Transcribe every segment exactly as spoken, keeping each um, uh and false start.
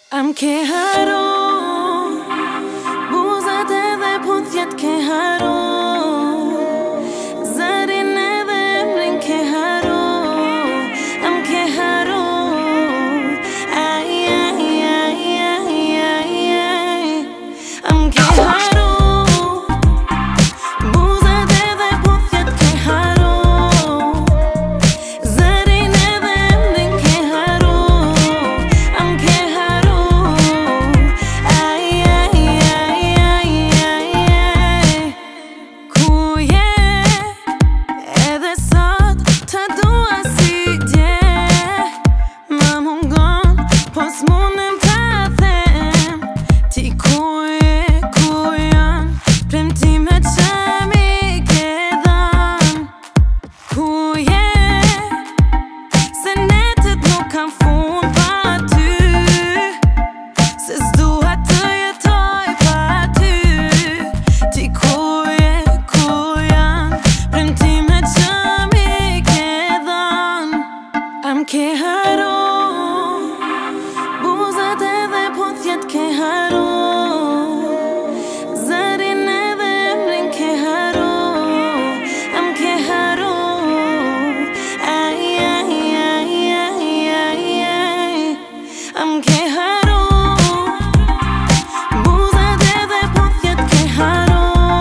Am ke haro buzat edhe puthjet ke haro Zërin edhe emrin ke haro Am ke haro Ai, ai, ai, ai, ai, ai Am ke haro buzat edhe puthjet ke haro Zërin edhe emrin ke haro Am ke haro Ai, ai, ai, ai, ai, ai Ku je edhe sot të dua si dje Më mungon po s'munem ta them Ti ku je, ku janë premtimet që mi ke dhënë Ku je se netët nuk kam fund pa ty Se s'dua të jetoj pa ty Ti ku je, ku janë premtimet që mi ke dhënë Am ke haro buzat edhe puthjet ke haro Zërin edhe emrin ke haro Am ke haro Ai, ai, ai, ai, ai, ai Am ke haro buzat edhe puthjet ke haro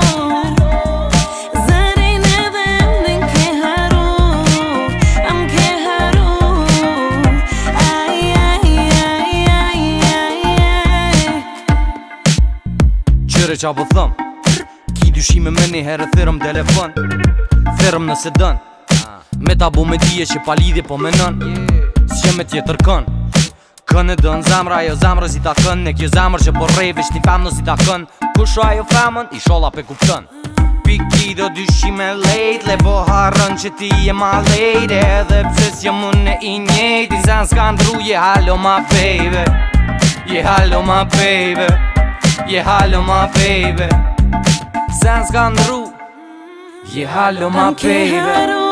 Zërin edhe emrin ke haro Am ke haro Ai, ai, ai, ai, ai, ai Qyre qa po thëm Ki dyshime me një herë thyrëm telefon Thyrëm nëse dën Me ta bu me dije që pa lidhje po menën S'qe me tjetër kën Kën e dën zamra, ajo zamrë si ta kën Ne kjo zamrë që po rej veç një femnë si ta kën Kusho ajo femën, i sholla pe kuptën Piki do dyshime lejt Le po harën që ti je ma lejt Edhe pse s'jëm unë i njejt I zan s'ka ndru, je halo ma baby Je halo ma baby Je halo ma baby Zan s'ka ndru Je halo ma Am ke baby haro